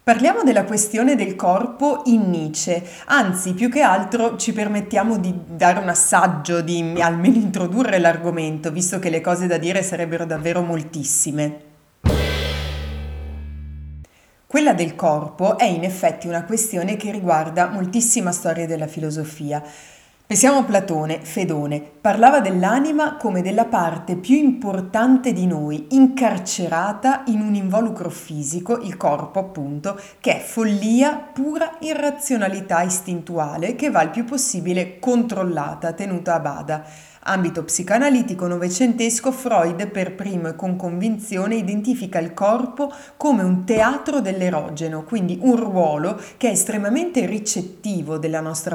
Parliamo della questione del corpo in Nietzsche, anzi più che altro ci permettiamo di dare un assaggio, di almeno introdurre l'argomento, visto che le cose da dire sarebbero davvero moltissime. Quella del corpo è in effetti una questione che riguarda moltissima storia della filosofia. Pensiamo a Platone, Fedone, parlava dell'anima come della parte più importante di noi, incarcerata in un involucro fisico, il corpo appunto, che è follia, pura irrazionalità istintuale che va il più possibile controllata, tenuta a bada. Ambito psicoanalitico novecentesco, Freud per primo e con convinzione identifica il corpo come un teatro dell'erogeno, quindi un ruolo che è estremamente ricettivo della nostra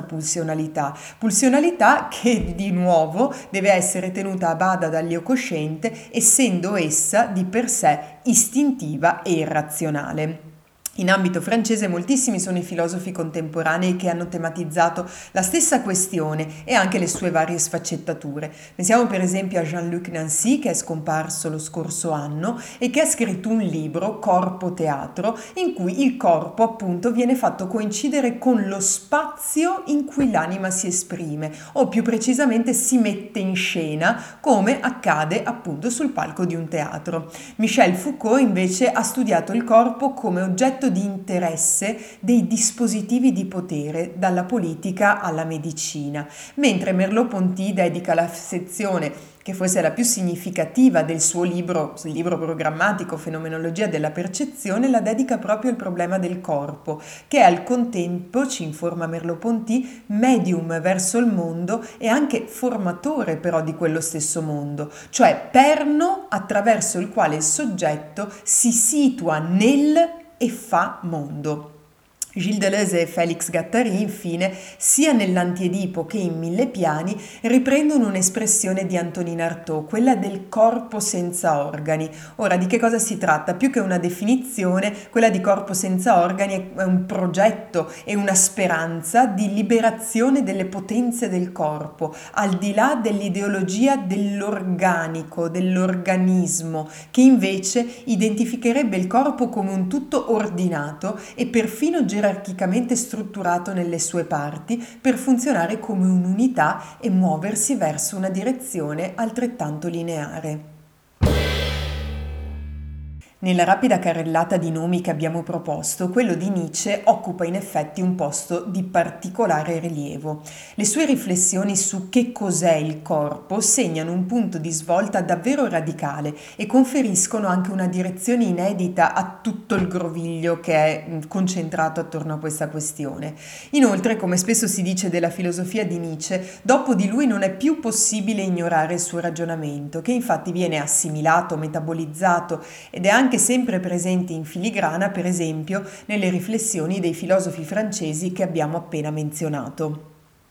pulsionalità che di nuovo deve essere tenuta a bada dall'io cosciente, essendo essa di per sé istintiva e irrazionale. In ambito francese moltissimi sono i filosofi contemporanei che hanno tematizzato la stessa questione e anche le sue varie sfaccettature. Pensiamo per esempio a Jean-Luc Nancy, che è scomparso lo scorso anno e che ha scritto un libro, Corpo Teatro, in cui il corpo appunto viene fatto coincidere con lo spazio in cui l'anima si esprime, o più precisamente si mette in scena, come accade appunto sul palco di un teatro. Michel Foucault invece ha studiato il corpo come oggetto di interesse dei dispositivi di potere, dalla politica alla medicina, mentre Merleau-Ponty dedica la sezione che forse è la più significativa del suo libro, il libro programmatico Fenomenologia della percezione, la dedica proprio al problema del corpo, che è al contempo, ci informa Merleau-Ponty, medium verso il mondo e anche formatore però di quello stesso mondo, cioè perno attraverso il quale il soggetto si situa nel e fa mondo. Gilles Deleuze e Félix Guattari, infine, sia nell'Antiedipo che in Mille Piani, riprendono un'espressione di Antonin Artaud, quella del corpo senza organi. Ora, di che cosa si tratta? Più che una definizione, quella di corpo senza organi è un progetto e una speranza di liberazione delle potenze del corpo, al di là dell'ideologia dell'organico, dell'organismo, che invece identificherebbe il corpo come un tutto ordinato e perfino gerarchicamente strutturato nelle sue parti per funzionare come un'unità e muoversi verso una direzione altrettanto lineare. Nella rapida carrellata di nomi che abbiamo proposto, quello di Nietzsche occupa in effetti un posto di particolare rilievo. Le sue riflessioni su che cos'è il corpo segnano un punto di svolta davvero radicale e conferiscono anche una direzione inedita a tutto il groviglio che è concentrato attorno a questa questione. Inoltre, come spesso si dice della filosofia di Nietzsche, dopo di lui non è più possibile ignorare il suo ragionamento, che infatti viene assimilato, metabolizzato ed è anche sempre presente in filigrana, per esempio, nelle riflessioni dei filosofi francesi che abbiamo appena menzionato.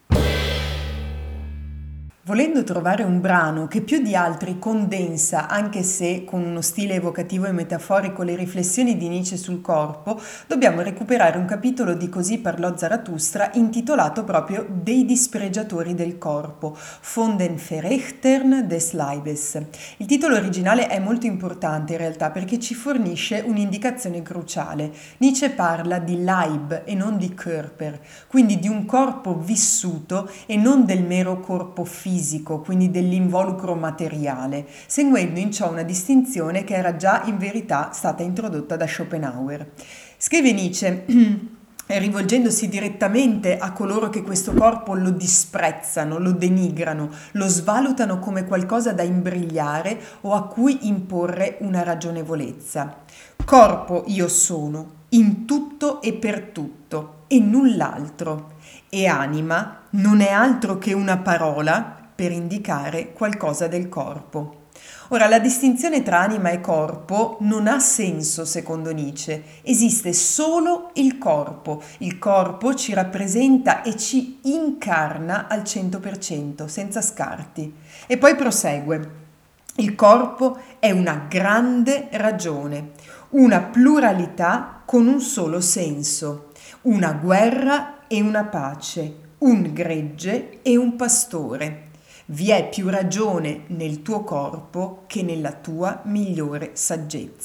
Volendo trovare un brano che più di altri condensa, anche se con uno stile evocativo e metaforico, le riflessioni di Nietzsche sul corpo, dobbiamo recuperare un capitolo di Così parlò Zarathustra intitolato proprio Dei dispregiatori del corpo, Von den Verächtern des Leibes. Il titolo originale è molto importante in realtà perché ci fornisce un'indicazione cruciale. Nietzsche parla di Leib e non di Körper, quindi di un corpo vissuto e non del mero corpo fisico, quindi dell'involucro materiale, seguendo in ciò una distinzione che era già in verità stata introdotta da Schopenhauer. Scrive Nietzsche, rivolgendosi direttamente a coloro che questo corpo lo disprezzano, lo denigrano, lo svalutano come qualcosa da imbrigliare o a cui imporre una ragionevolezza. Corpo io sono, in tutto e per tutto, e null'altro, e anima non è altro che una parola per indicare qualcosa del corpo. Ora, la distinzione tra anima e corpo non ha senso secondo Nietzsche, esiste solo il corpo. Il corpo ci rappresenta e ci incarna al 100%, senza scarti. E poi prosegue. Il corpo è una grande ragione, una pluralità con un solo senso, una guerra e una pace, un gregge e un pastore. Vi è più ragione nel tuo corpo che nella tua migliore saggezza.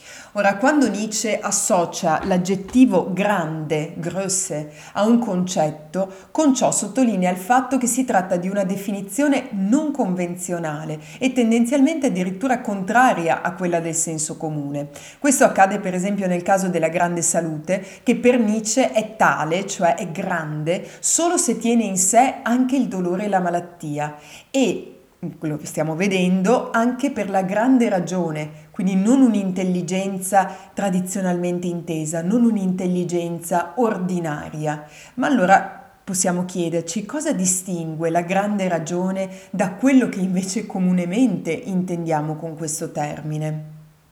Ora, quando Nietzsche associa l'aggettivo grande, Größe, a un concetto, con ciò sottolinea il fatto che si tratta di una definizione non convenzionale e tendenzialmente addirittura contraria a quella del senso comune. Questo accade per esempio nel caso della grande salute, che per Nietzsche è tale, cioè è grande, solo se tiene in sé anche il dolore e la malattia e quello che stiamo vedendo anche per la grande ragione, quindi non un'intelligenza tradizionalmente intesa, non un'intelligenza ordinaria. Ma allora possiamo chiederci cosa distingue la grande ragione da quello che invece comunemente intendiamo con questo termine.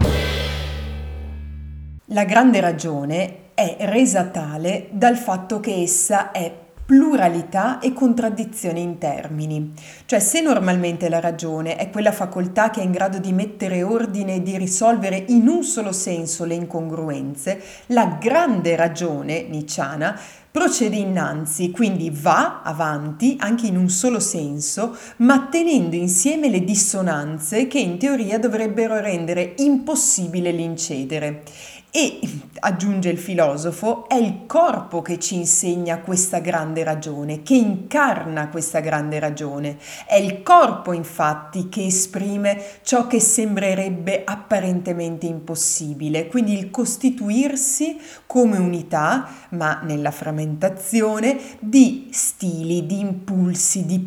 La grande ragione è resa tale dal fatto che essa è pluralità e contraddizione in termini. Cioè, se normalmente la ragione è quella facoltà che è in grado di mettere ordine e di risolvere in un solo senso le incongruenze, la grande ragione nietzschiana procede innanzi, quindi va avanti anche in un solo senso, ma tenendo insieme le dissonanze che in teoria dovrebbero rendere impossibile l'incedere. E, aggiunge il filosofo, è il corpo che ci insegna questa grande ragione, che incarna questa grande ragione. È il corpo, infatti, che esprime ciò che sembrerebbe apparentemente impossibile, quindi il costituirsi come unità, ma nella frammentazione, di stili, di impulsi, di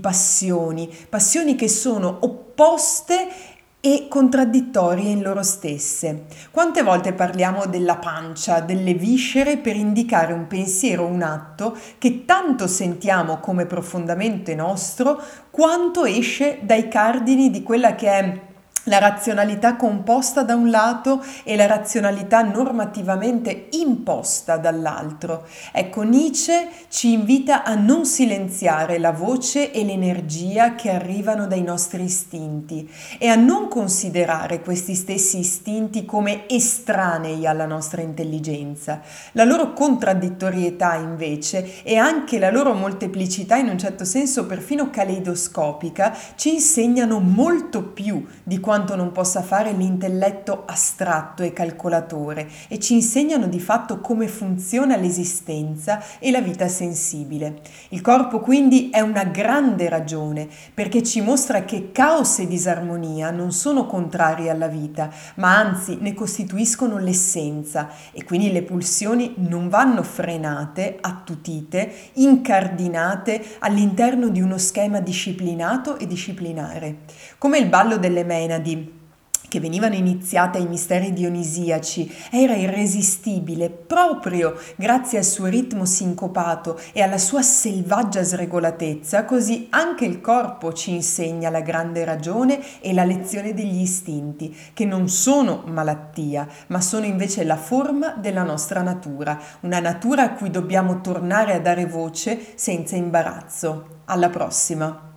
passioni che sono opposte e contraddittorie in loro stesse. Quante volte parliamo della pancia, delle viscere per indicare un pensiero o un atto che tanto sentiamo come profondamente nostro, quanto esce dai cardini di quella che è la razionalità composta da un lato e la razionalità normativamente imposta dall'altro. Ecco, Nietzsche ci invita a non silenziare la voce e l'energia che arrivano dai nostri istinti e a non considerare questi stessi istinti come estranei alla nostra intelligenza. La loro contraddittorietà, invece, e anche la loro molteplicità, in un certo senso perfino caleidoscopica, ci insegnano molto più di quanto non possa fare l'intelletto astratto e calcolatore e ci insegnano di fatto come funziona l'esistenza e la vita sensibile. Il corpo quindi è una grande ragione perché ci mostra che caos e disarmonia non sono contrari alla vita, ma anzi ne costituiscono l'essenza e quindi le pulsioni non vanno frenate, attutite, incardinate all'interno di uno schema disciplinato e disciplinare. Come il ballo delle Menadi, che venivano iniziate ai misteri dionisiaci, era irresistibile proprio grazie al suo ritmo sincopato e alla sua selvaggia sregolatezza, così anche il corpo ci insegna la grande ragione e la lezione degli istinti, che non sono malattia, ma sono invece la forma della nostra natura, una natura a cui dobbiamo tornare a dare voce senza imbarazzo. Alla prossima!